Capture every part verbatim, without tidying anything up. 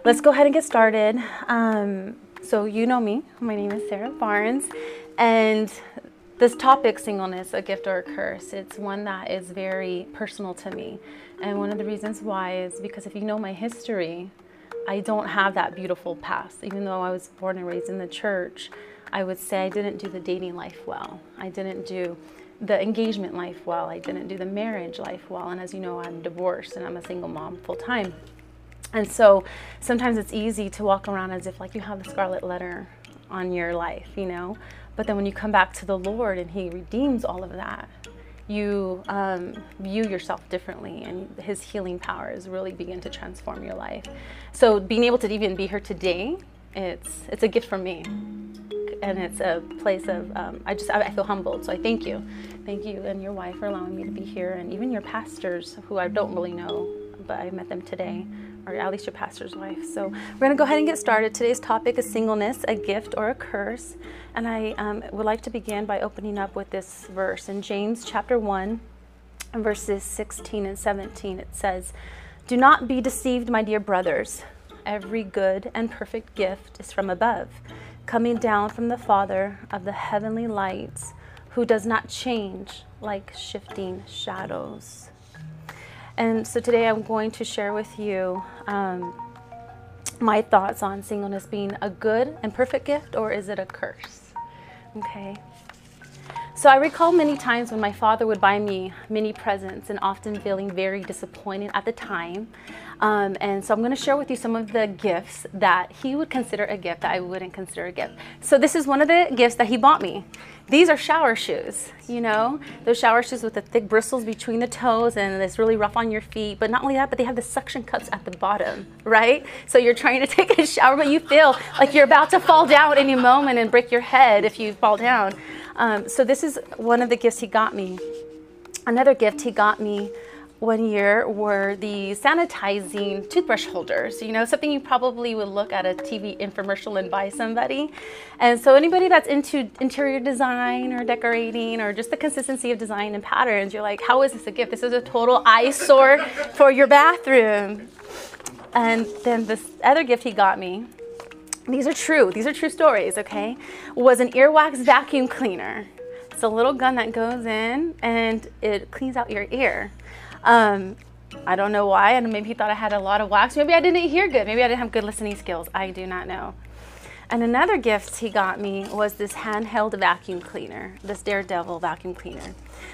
let's go ahead and get started. Um, so you know me, my name is Sarah Barnes, and this topic, singleness, a gift or a curse, it's one that is very personal to me. And one of the reasons why is because if you know my history, I don't have that beautiful past. Even though I was born and raised in the church, I would say I didn't do the dating life well. I didn't do the engagement life well. I didn't do the marriage life well. And as you know, I'm divorced and I'm a single mom full time. And so sometimes it's easy to walk around as if like you have the scarlet letter on your life, you know? But then when you come back to the Lord and He redeems all of that, you um, view yourself differently, and His healing powers really begin to transform your life. So being able to even be here today, it's it's a gift from me. And it's a place of, um, I just, I, I feel humbled. So I thank you. Thank you and your wife for allowing me to be here. And even your pastors, who I don't really know, but I met them today, or at least your pastor's wife. So we're going to go ahead and get started. Today's topic is singleness, a gift or a curse. And I um, would like to begin by opening up with this verse. In James chapter one, verses sixteen and seventeen, it says, "Do not be deceived, my dear brothers. Every good and perfect gift is from above, coming down from the Father of the heavenly lights, who does not change like shifting shadows." And so today I'm going to share with you um, my thoughts on singleness being a good and perfect gift, or is it a curse? Okay. So I recall many times when my father would buy me many presents and often feeling very disappointed at the time. Um, and so I'm going to share with you some of the gifts that he would consider a gift that I wouldn't consider a gift. So this is one of the gifts that he bought me. These are shower shoes, you know, those shower shoes with the thick bristles between the toes and it's really rough on your feet. But not only that, but they have the suction cups at the bottom, right? So you're trying to take a shower, but you feel like you're about to fall down any moment and break your head if you fall down. Um, so this is one of the gifts he got me. Another gift he got me one year were the sanitizing toothbrush holders, you know, something you probably would look at a T V infomercial and buy somebody. And so anybody that's into interior design or decorating or just the consistency of design and patterns, you're like, how is this a gift? This is a total eyesore for your bathroom. And then this other gift he got me, these are true, these are true stories, okay, was an earwax vacuum cleaner. It's a little gun that goes in and it cleans out your ear. Um, I don't know why, and maybe he thought I had a lot of wax. Maybe I didn't hear good. Maybe I didn't have good listening skills. I do not know. And another gift he got me was this handheld vacuum cleaner, this Daredevil vacuum cleaner.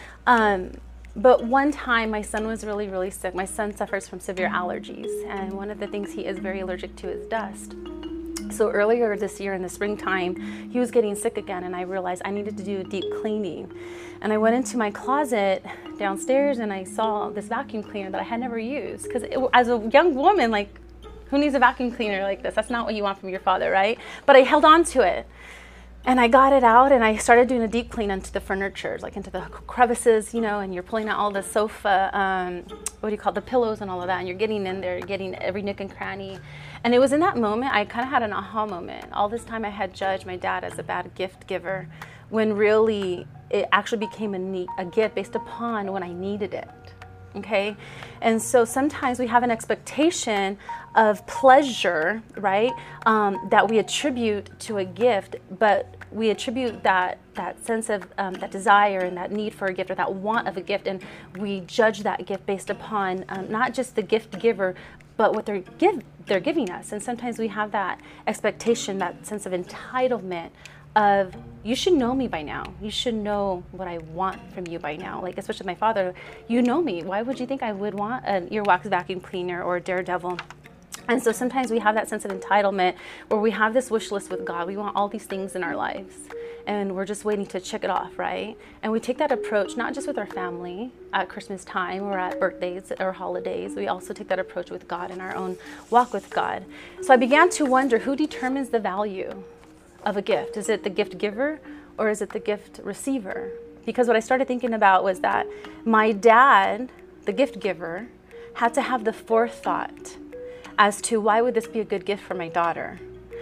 Um, but one time my son was really, really sick. My son suffers from severe allergies, and one of the things he is very allergic to is dust. So earlier this year in the springtime, he was getting sick again, and I realized I needed to do a deep cleaning. And I went into my closet downstairs and I saw this vacuum cleaner that I had never used. Because as a young woman, like, who needs a vacuum cleaner like this? That's not what you want from your father, right? But I held on to it. And I got it out and I started doing a deep clean into the furniture, like into the crevices, you know, and you're pulling out all the sofa, um, what do you call it, the pillows and all of that. And you're getting in there, getting every nook and cranny. And it was in that moment, I kind of had an aha moment. All this time I had judged my dad as a bad gift giver, when really it actually became a, need, a gift based upon when I needed it. Okay, and so sometimes we have an expectation of pleasure, right, um, that we attribute to a gift, but we attribute that that sense of um, that desire and that need for a gift or that want of a gift, and we judge that gift based upon um, not just the gift giver, but what they're give they're giving us. And sometimes we have that expectation, that sense of entitlement of, you should know me by now. You should know what I want from you by now. Like, especially my father, you know me. Why would you think I would want an earwax vacuum cleaner or a Daredevil? And so sometimes we have that sense of entitlement where we have this wish list with God. We want all these things in our lives and we're just waiting to check it off, right? And we take that approach not just with our family at Christmas time or at birthdays or holidays. We also take that approach with God in our own walk with God. So I began to wonder, who determines the value of a gift? Is it the gift giver or is it the gift receiver? Because what I started thinking about was that my dad, the gift giver, had to have the forethought as to why would this be a good gift for my daughter.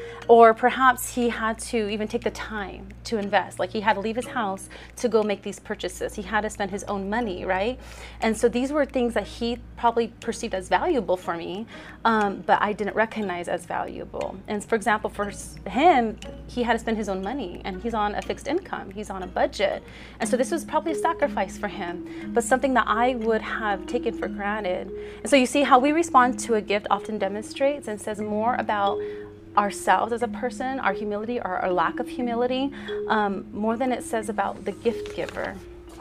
Or perhaps he had to even take the time to invest. Like he had to leave his house to go make these purchases. He had to spend his own money, right? And so these were things that he probably perceived as valuable for me, um, but I didn't recognize as valuable. And for example, for him, he had to spend his own money, and he's on a fixed income. He's on a budget. And so this was probably a sacrifice for him, but something that I would have taken for granted. And so you see how we respond to a gift often demonstrates and says more about ourselves as a person, our humility or our lack of humility, um, more than it says about the gift giver.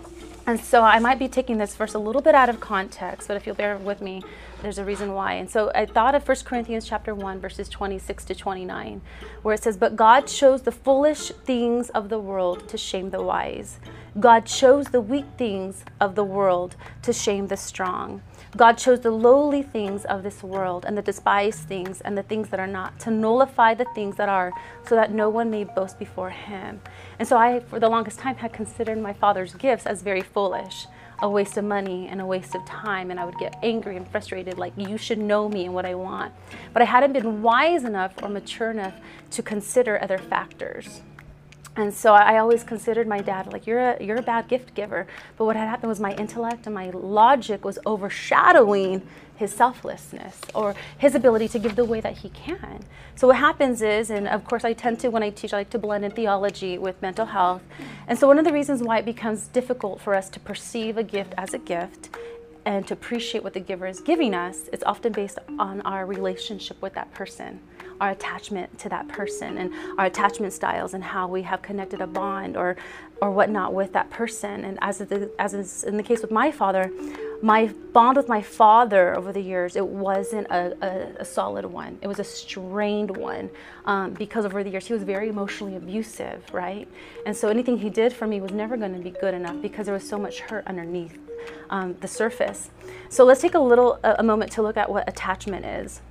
And so I might be taking this verse a little bit out of context, but if you'll bear with me, there's a reason why. And so I thought of First Corinthians chapter one, verses twenty-six to twenty-nine, where it says, "But God chose the foolish things of the world to shame the wise. God chose the weak things of the world to shame the strong. God chose the lowly things of this world and the despised things and the things that are not, to nullify the things that are, so that no one may boast before him." And so I, for the longest time, had considered my father's gifts as very foolish, a waste of money and a waste of time. And I would get angry and frustrated, like, you should know me and what I want. But I hadn't been wise enough or mature enough to consider other factors. And so I always considered my dad like, you're a, you're a bad gift giver. But what had happened was my intellect and my logic was overshadowing his selflessness or his ability to give the way that he can. So what happens is, and of course I tend to, when I teach, I like to blend in theology with mental health. And so one of the reasons why it becomes difficult for us to perceive a gift as a gift and to appreciate what the giver is giving us, it's often based on our relationship with that person, our attachment to that person, and our attachment styles, and how we have connected a bond or or whatnot with that person. And as the, as is in the case with my father, my bond with my father over the years, it wasn't a, a, a solid one. It was a strained one, um, because over the years he was very emotionally abusive, right? And so anything he did for me was never going to be good enough because there was so much hurt underneath um, the surface. So let's take a little a, a moment to look at what attachment is.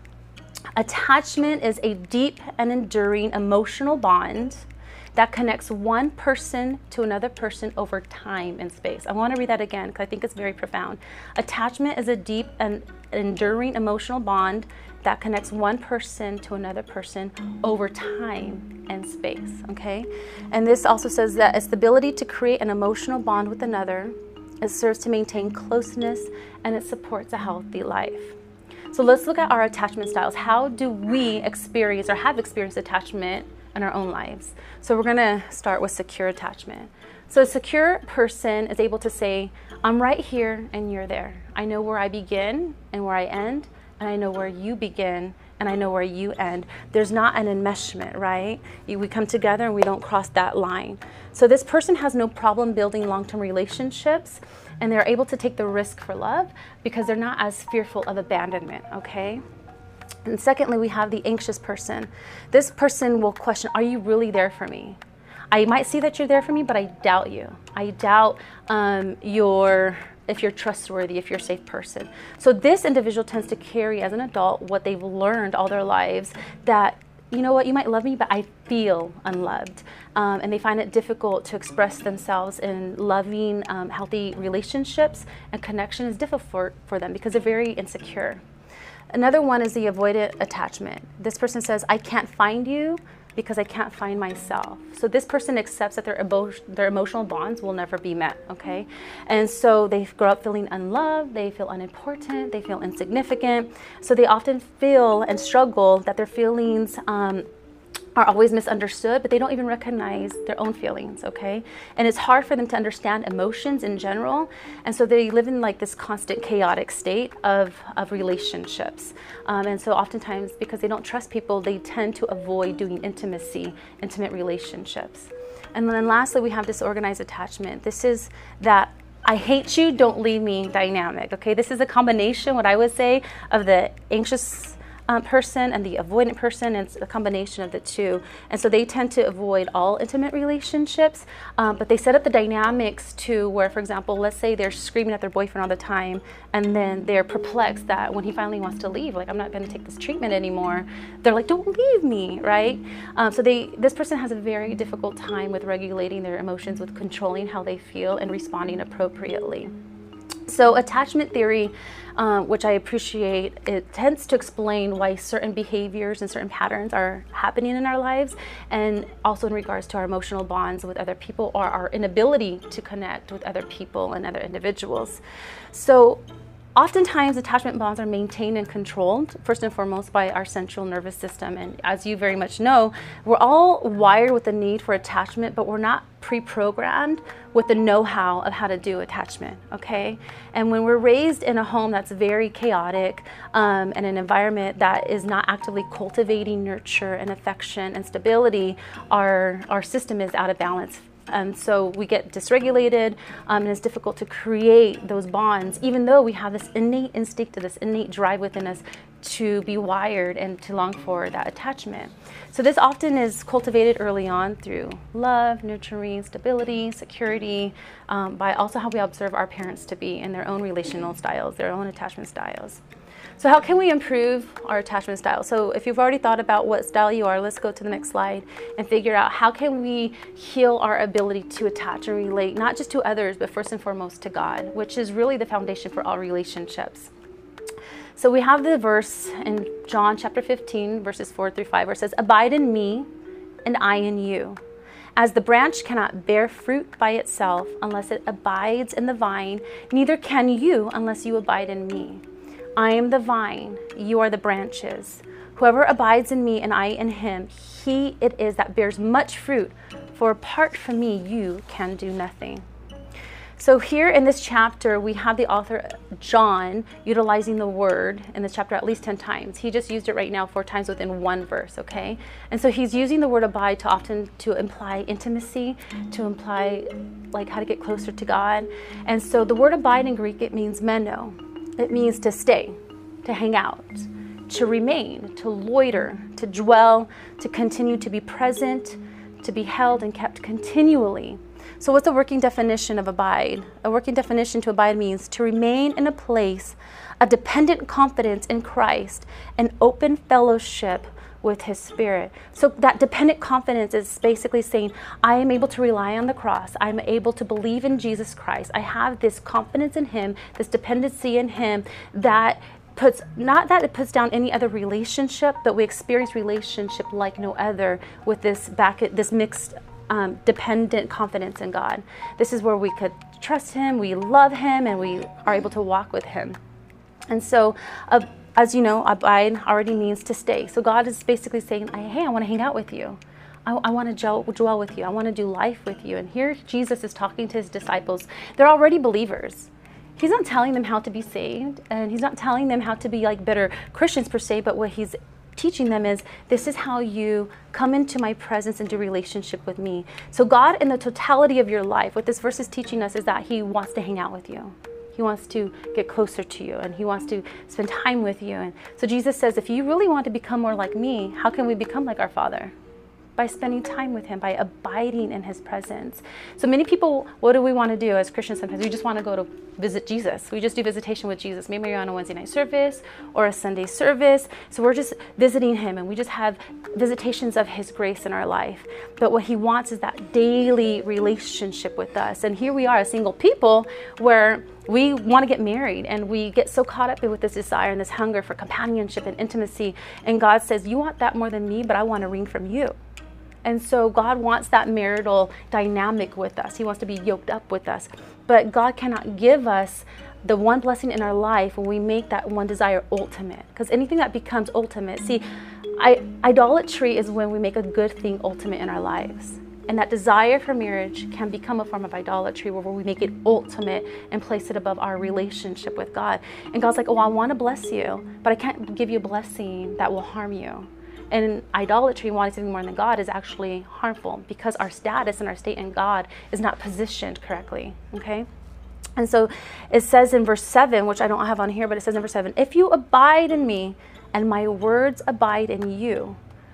Attachment is a deep and enduring emotional bond that connects one person to another person over time and space. I want to read that again because I think it's very profound. Attachment is a deep and enduring emotional bond that connects one person to another person over time and space, okay? And this also says that it's the ability to create an emotional bond with another. It serves to maintain closeness, and it supports a healthy life. So let's look at our attachment styles. How do we experience or have experienced attachment in our own lives? So we're gonna start with secure attachment. So a secure person is able to say, I'm right here and you're there. I know where I begin and where I end, and I know where you begin and I know where you end. There's not an enmeshment, right? We come together and we don't cross that line. So this person has no problem building long-term relationships, and they're able to take the risk for love because they're not as fearful of abandonment, okay? And secondly, we have the anxious person. This person will question, are you really there for me? I might see that you're there for me, but I doubt you. I doubt um, your, if you're trustworthy, if you're a safe person. So this individual tends to carry as an adult what they've learned all their lives, that, you know what, you might love me, but I feel unloved. Um, and they find it difficult to express themselves in loving, um, healthy relationships, and connection is difficult for, for them because they're very insecure. Another one is the avoidant attachment. This person says, I can't find you because I can't find myself. So this person accepts that their, emo their emotional bonds will never be met, okay? And so they grow up feeling unloved, they feel unimportant, they feel insignificant. So they often feel and struggle that their feelings um, are always misunderstood, but they don't even recognize their own feelings, okay? And it's hard for them to understand emotions in general, and so they live in like this constant chaotic state of, of relationships. Um, and so oftentimes, because they don't trust people, they tend to avoid doing intimacy, intimate relationships. And then lastly, we have disorganized attachment. This is that I hate you, don't leave me dynamic, okay? This is a combination, what I would say, of the anxious Um, person and the avoidant person, and it's a combination of the two. And so they tend to avoid all intimate relationships, um, but they set up the dynamics to where, for example, let's say they're screaming at their boyfriend all the time, and then they're perplexed that when he finally wants to leave, like, I'm not going to take this treatment anymore, they're like, don't leave me, right? Um, so they, this person has a very difficult time with regulating their emotions, with controlling how they feel and responding appropriately. So attachment theory, um, which I appreciate, it tends to explain why certain behaviors and certain patterns are happening in our lives, and also in regards to our emotional bonds with other people or our inability to connect with other people and other individuals. So oftentimes, attachment bonds are maintained and controlled, first and foremost, by our central nervous system. And as you very much know, we're all wired with the need for attachment, but we're not pre-programmed with the know-how of how to do attachment, okay? And when we're raised in a home that's very chaotic, um, and an environment that is not actively cultivating nurture and affection and stability, our, our system is out of balance. And so we get dysregulated, um, and it's difficult to create those bonds, even though we have this innate instinct, this innate drive within us to be wired and to long for that attachment. So this often is cultivated early on through love, nurturing, stability, security, um, by also how we observe our parents to be in their own relational styles, their own attachment styles. So how can we improve our attachment style? So if you've already thought about what style you are, let's go to the next slide and figure out how can we heal our ability to attach and relate, not just to others, but first and foremost to God, which is really the foundation for all relationships. So we have the verse in John chapter fifteen, verses four through five, where it says, "Abide in me and I in you. As the branch cannot bear fruit by itself unless it abides in the vine, neither can you unless you abide in me. I am the vine, you are the branches. Whoever abides in me and I in him, he it is that bears much fruit, for apart from me you can do nothing." So here in this chapter, we have the author John utilizing the word in this chapter at least ten times. He just used it right now four times within one verse, okay? And so he's using the word abide to often to imply intimacy, to imply like how to get closer to God. And so the word abide in Greek, it means meno. It means to stay, to hang out, to remain, to loiter, to dwell, to continue to be present, to be held and kept continually. So what's the working definition of abide? A working definition to abide means to remain in a place of dependent confidence in Christ and open fellowship with his spirit. So that dependent confidence is basically saying, I am able to rely on the cross. I'm able to believe in Jesus Christ. I have this confidence in him, this dependency in him that puts, not that it puts down any other relationship, but we experience relationship like no other with this back, this mixed um, dependent confidence in God. This is where we could trust him, we love him, and we are able to walk with him. And so, uh, as you know, abide already means to stay. So God is basically saying, hey, I want to hang out with you. I, I want to dwell with you. I want to do life with you. And here Jesus is talking to his disciples. They're already believers. He's not telling them how to be saved, and he's not telling them how to be like better Christians per se, but what he's teaching them is, this is how you come into my presence and do relationship with me. So God, in the totality of your life, what this verse is teaching us is that he wants to hang out with you. He wants to get closer to you, and he wants to spend time with you. And so Jesus says, if you really want to become more like me, how can we become like our Father? By spending time with him, by abiding in his presence. So many people, what do we want to do as Christians sometimes? We just want to go to visit Jesus. We just do visitation with Jesus. Maybe you're on a Wednesday night service or a Sunday service. So we're just visiting him, and we just have visitations of his grace in our life. But what he wants is that daily relationship with us. And here we are as single people where we want to get married, and we get so caught up with this desire and this hunger for companionship and intimacy. And God says, you want that more than me, but I want a ring from you. And so God wants that marital dynamic with us. He wants to be yoked up with us. But God cannot give us the one blessing in our life when we make that one desire ultimate. Because anything that becomes ultimate, see, I, idolatry is when we make a good thing ultimate in our lives. And that desire for marriage can become a form of idolatry where we make it ultimate and place it above our relationship with God. And God's like, oh, I want to bless you, but I can't give you a blessing that will harm you. And idolatry, wanting something more than God, is actually harmful because our status and our state in God is not positioned correctly, okay? And so it says in verse seven, which I don't have on here, but it says in verse seven, if you abide in me and my words abide in you,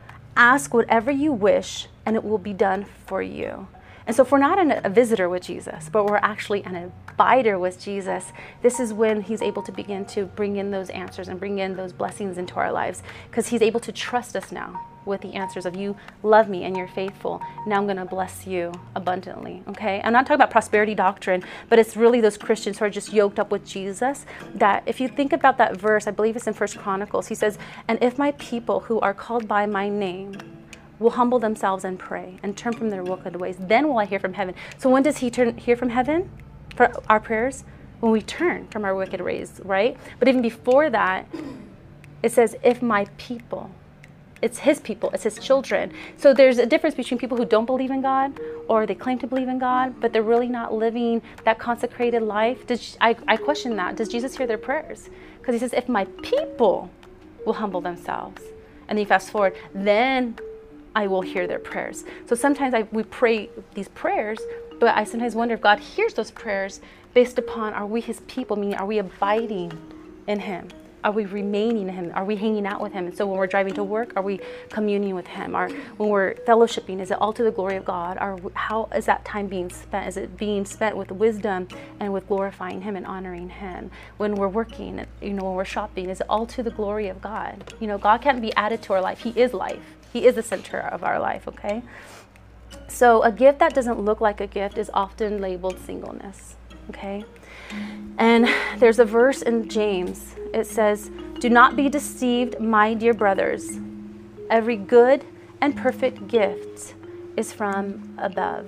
ask whatever you wish and it will be done for you. And so if we're not an, a visitor with Jesus, but we're actually an abider with Jesus, this is when he's able to begin to bring in those answers and bring in those blessings into our lives, because he's able to trust us now. with the answers of you love me and you're faithful. Now I'm going to bless you abundantly. Okay. I'm not talking about prosperity doctrine, but it's really those Christians who are just yoked up with Jesus. That if you think about that verse, I believe it's in First Chronicles, he says, and if my people who are called by my name will humble themselves and pray and turn from their wicked ways, then will I hear from heaven. So when does he turn hear from heaven for our prayers? When we turn from our wicked ways, right? But even before that, it says, if my people, it's his people, it's his children. So there's a difference between people who don't believe in God or they claim to believe in God, but they're really not living that consecrated life. Does, I, I question that. Does Jesus hear their prayers? Because he says, if my people will humble themselves. And then you fast forward, then I will hear their prayers. So sometimes I, we pray these prayers, but I sometimes wonder if God hears those prayers based upon, are we his people? Meaning, are we abiding in him? Are we remaining in him? Are we hanging out with him? And so when we're driving to work, are we communing with him? Or when we're fellowshipping, is it all to the glory of God? Or how is that time being spent? Is it being spent with wisdom and with glorifying him and honoring him? When we're working, you know, when we're shopping, is it all to the glory of God? You know, God can't be added to our life. He is life. He is the center of our life, okay? So a gift that doesn't look like a gift is often labeled singleness, okay? And there's a verse in James. It says, do not be deceived, my dear brothers. Every good and perfect gift is from above.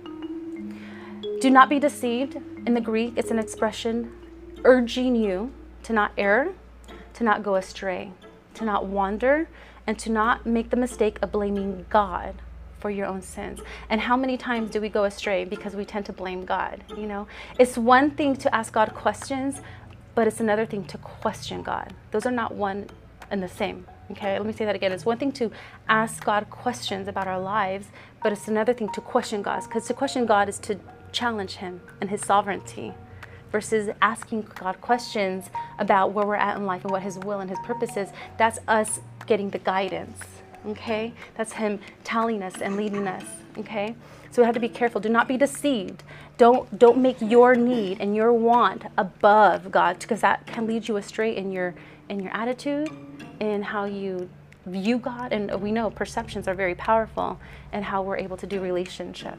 Do not be deceived. In the Greek, it's an expression urging you to not err, to not go astray, to not wander, and to not make the mistake of blaming God for your own sins. And how many times do we go astray because we tend to blame God? You know, it's one thing to ask God questions, but it's another thing to question God. Those are not one and the same. Okay, let me say that again. It's one thing to ask God questions about our lives, but it's another thing to question God. Because to question God is to challenge him and his sovereignty, versus asking God questions about where we're at in life and what his will and his purpose is. That's us getting the guidance. Okay, that's him telling us and leading us. Okay, so we have to be careful. Do not be deceived. Don't don't make your need and your want above God, because that can lead you astray in your in your attitude, in how you view God. And we know perceptions are very powerful and how we're able to do relationship.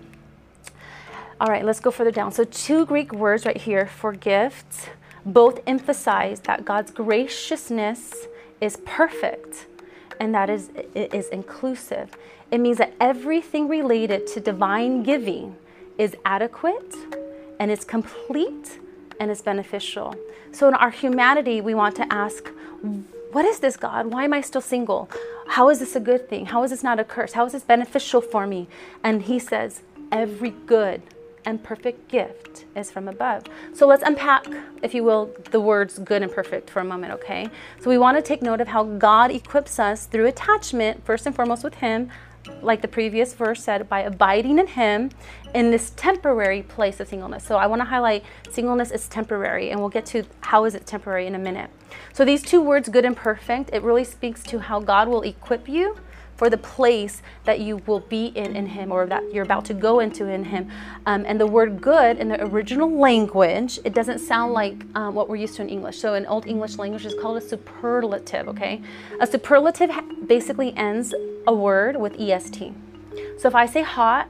All right, let's go further down. So two Greek words right here for gifts both emphasize that God's graciousness is perfect, and that is, it is inclusive. It means that everything related to divine giving is adequate and it's complete and it's beneficial. So in our humanity, we want to ask, what is this, God? Why am I still single? How is this a good thing? How is this not a curse? How is this beneficial for me? And he says, every good and perfect gift is from above. So let's unpack, if you will, the words good and perfect for a moment, okay? So we want to take note of how God equips us through attachment, first and foremost with him, like the previous verse said, by abiding in him in this temporary place of singleness. So I want to highlight singleness is temporary, and we'll get to how is it temporary in a minute. So these two words, good and perfect, it really speaks to how God will equip you for the place that you will be in in him, or that you're about to go into in him. Um, and the word good in the original language, it doesn't sound like um, what we're used to in English. So in Old English language, it's called a superlative, okay? A superlative basically ends a word with E S T. So if I say hot,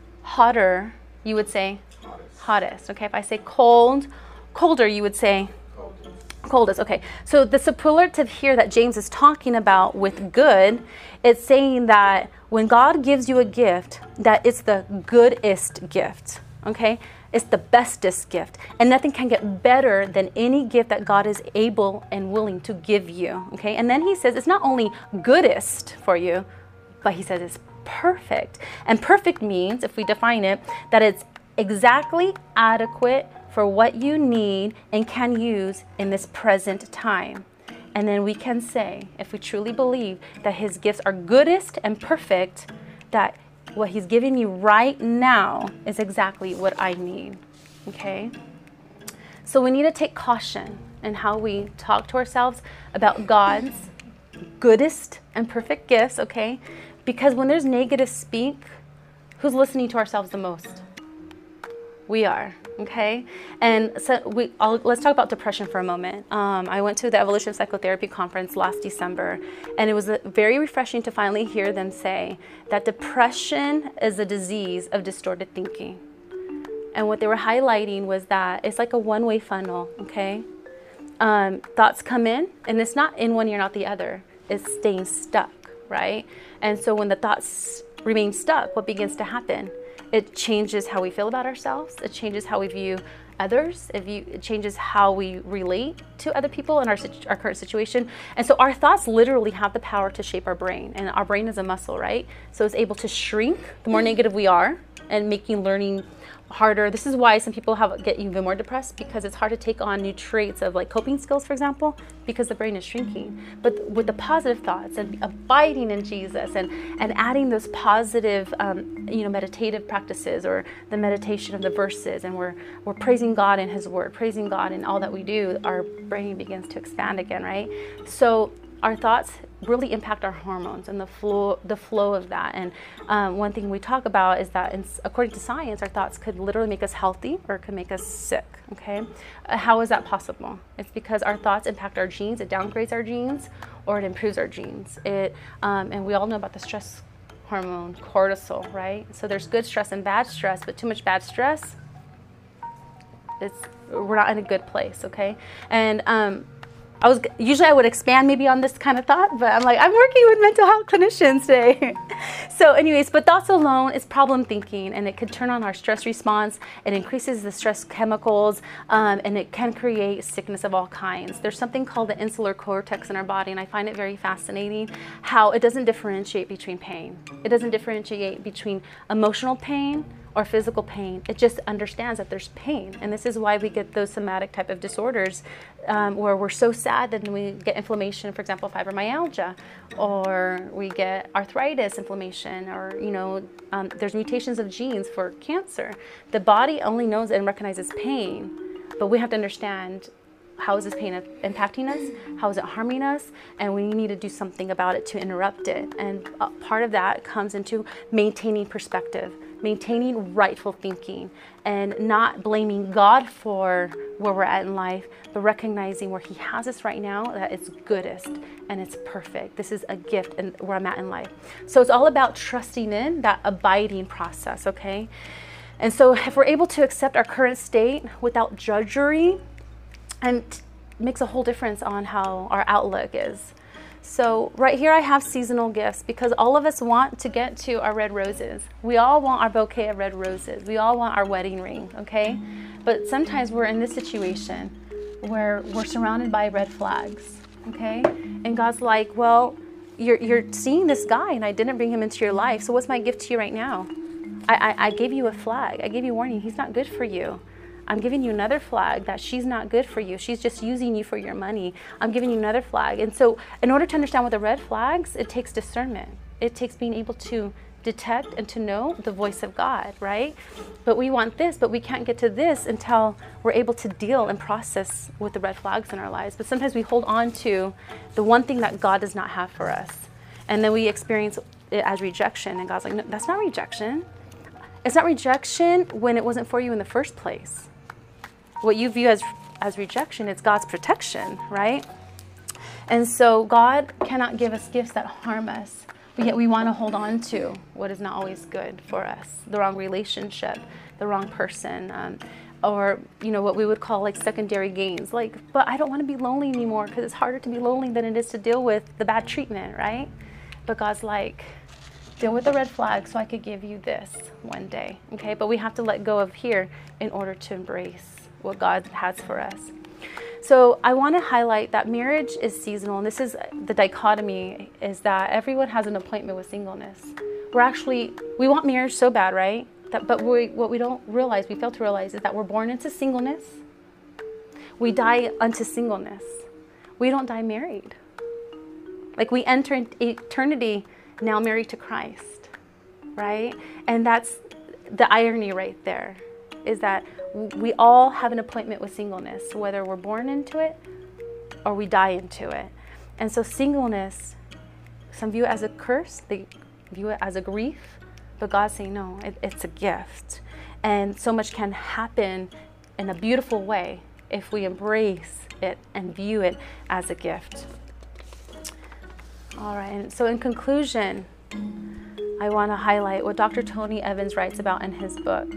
hotter, you would say hottest, hottest okay? If I say cold, colder, you would say coldest. Okay, so the superlative here that James is talking about with good, it's saying that when God gives you a gift, that it's the goodest gift, okay? It's the bestest gift, and nothing can get better than any gift that God is able and willing to give you, okay? And then he says it's not only goodest for you, but he says it's perfect. And perfect means, if we define it, that it's exactly adequate for what you need and can use in this present time. And then we can say, if we truly believe that his gifts are goodest and perfect, that what he's giving me right now is exactly what I need, okay? So we need to take caution in how we talk to ourselves about God's goodest and perfect gifts, okay? Because when there's negative speak, who's listening to ourselves the most? We are. Okay, and so we I'll, let's talk about depression for a moment. Um, I went to the Evolution Psychotherapy Conference last December, and it was uh, very refreshing to finally hear them say that depression is a disease of distorted thinking. And what they were highlighting was that it's like a one-way funnel, okay? Um, thoughts come in, and it's not in one ear, not the other. It's staying stuck, right? And so when the thoughts remain stuck, what begins to happen? It changes how we feel about ourselves. It changes how we view others. It, view, it changes how we relate to other people in our, our current situation. And so our thoughts literally have the power to shape our brain. And our brain is a muscle, right? So it's able to shrink the more negative we are and making learning harder. This is why some people have get even more depressed, because it's hard to take on new traits of like coping skills, for example, because the brain is shrinking. But with the positive thoughts and abiding in Jesus and, and adding those positive, um, you know, meditative practices or the meditation of the verses, and we're, we're praising God in His Word, praising God in all that we do, our brain begins to expand again, right? So our thoughts really impact our hormones and the flow, the flow of that. And um, one thing we talk about is that, in, according to science, our thoughts could literally make us healthy or it could make us sick. Okay, uh, how is that possible? It's because our thoughts impact our genes. It downgrades our genes, or it improves our genes. It um, and we all know about the stress hormone, cortisol, right? So there's good stress and bad stress, but too much bad stress, it's we're not in a good place. Okay, and um, I was usually I would expand maybe on this kind of thought, but I'm like, I'm working with mental health clinicians today. So anyways, but thoughts alone is problem thinking, and it can turn on our stress response. It increases the stress chemicals, um, and it can create sickness of all kinds. There's something called the insular cortex in our body, and I find it very fascinating how it doesn't differentiate between pain. It doesn't differentiate between emotional pain or physical pain. It just understands that there's pain. And this is why we get those somatic type of disorders um, where we're so sad that we get inflammation, for example, fibromyalgia, or we get arthritis inflammation, or, you know, um, there's mutations of genes for cancer. The body only knows and recognizes pain, but we have to understand, how is this pain impacting us? How is it harming us? And we need to do something about it to interrupt it. And uh, part of that comes into maintaining perspective, maintaining rightful thinking, and not blaming God for where we're at in life, but recognizing where He has us right now, that it's goodest and it's perfect. This is a gift and where I'm at in life. So it's all about trusting in that abiding process, okay? And so if we're able to accept our current state without judgery, and makes a whole difference on how our outlook is. So right here I have seasonal gifts, because all of us want to get to our red roses. We all want our bouquet of red roses. We all want our wedding ring, okay? But sometimes we're in this situation where we're surrounded by red flags, okay? And God's like, well, you're, you're seeing this guy and I didn't bring him into your life, so what's my gift to you right now? I, I, I gave you a flag. I gave you a warning. He's not good for you. I'm giving you another flag that she's not good for you. She's just using you for your money. I'm giving you another flag. And so in order to understand what the red flags, it takes discernment. It takes being able to detect and to know the voice of God, right? But we want this, but we can't get to this until we're able to deal and process with the red flags in our lives. But sometimes we hold on to the one thing that God does not have for us. And then we experience it as rejection. And God's like, no, that's not rejection. It's not rejection when it wasn't for you in the first place. What you view as as rejection, it's God's protection, right? And so God cannot give us gifts that harm us, but yet we want to hold on to what is not always good for us, the wrong relationship, the wrong person, um, or, you know, what we would call like secondary gains. Like, but I don't want to be lonely anymore because it's harder to be lonely than it is to deal with the bad treatment, right? But God's like, deal with the red flag so I could give you this one day, okay? But we have to let go of here in order to embrace what God has for us. So I want to highlight that marriage is seasonal, and this is the dichotomy, is that everyone has an appointment with singleness. We're actually, we want marriage so bad, right? That, but we, what we don't realize, we fail to realize, is that we're born into singleness. We die unto singleness. We don't die married. Like, we enter eternity now married to Christ, right? And that's the irony right there, is that we all have an appointment with singleness, whether we're born into it or we die into it. And so singleness, some view it as a curse, they view it as a grief, but God's saying, no, it, it's a gift. And so much can happen in a beautiful way if we embrace it and view it as a gift. All right, and so in conclusion, I want to highlight what Doctor Tony Evans writes about in his book.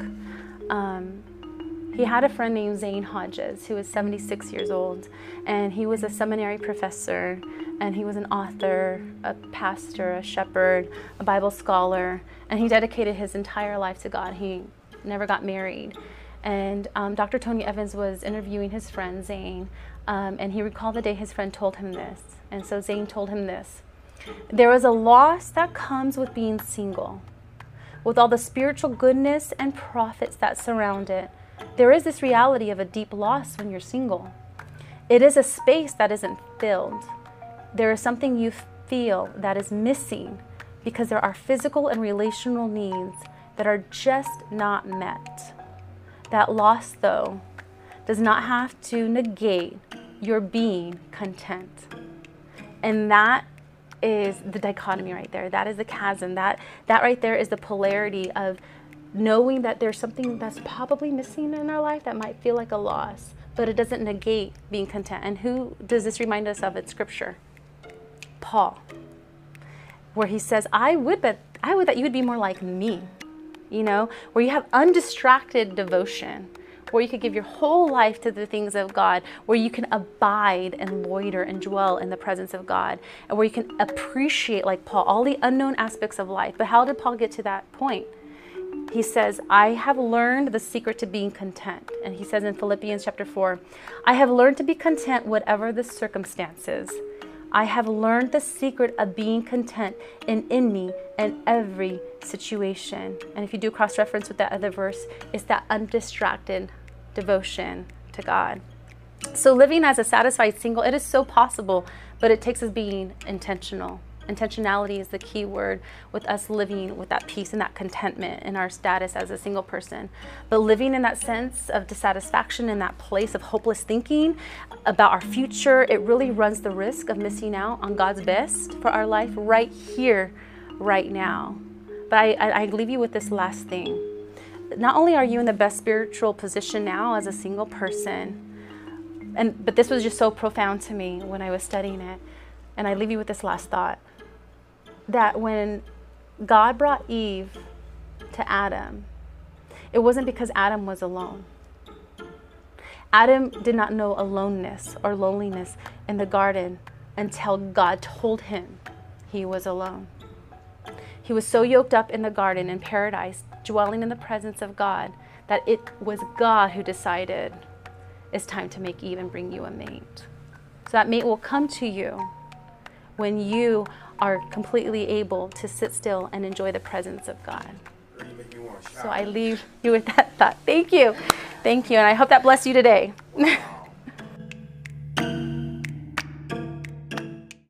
Um, he had a friend named Zane Hodges who was seventy-six years old, and he was a seminary professor, and he was an author, a pastor, a shepherd, a Bible scholar, and he dedicated his entire life to God. He never got married. And um, Doctor Tony Evans was interviewing his friend Zane, um, and he recalled the day his friend told him this. And so Zane told him this: there is a loss that comes with being single. With all the spiritual goodness and profits that surround it, there is this reality of a deep loss when you're single. It is a space that isn't filled. There is something you feel that is missing because there are physical and relational needs that are just not met. That loss, though, does not have to negate your being content. And that is the dichotomy right there. That is the chasm. That, that right there is the polarity of knowing that there's something that's probably missing in our life that might feel like a loss, but it doesn't negate being content. And who does this remind us of in Scripture? Paul, where he says, I would bet, I would that you would be more like me, you know, where you have undistracted devotion, where you could give your whole life to the things of God, where you can abide and loiter and dwell in the presence of God, and where you can appreciate, like Paul, all the unknown aspects of life. But how did Paul get to that point? He says, I have learned the secret to being content. And he says in Philippians chapter four, I have learned to be content whatever the circumstances. I have learned the secret of being content in any and every situation. And if you do cross-reference with that other verse, it's that undistracted devotion to God. So living as a satisfied single, it is so possible, but it takes us being intentional. Intentionality is the key word with us living with that peace and that contentment in our status as a single person. But living in that sense of dissatisfaction, in that place of hopeless thinking about our future, it really runs the risk of missing out on God's best for our life right here, right now. But I, I, I leave you with this last thing. Not only are you in the best spiritual position now as a single person, and but this was just so profound to me when I was studying it, and I leave you with this last thought. That when God brought Eve to Adam, it wasn't because Adam was alone. Adam did not know aloneness or loneliness in the garden until God told him he was alone. He was so yoked up in the garden in paradise, dwelling in the presence of God, that it was God who decided it's time to make Eve and bring you a mate. So that mate will come to you when you are completely able to sit still and enjoy the presence of God. So I leave you with that thought. Thank you. Thank you. And I hope that blessed you today.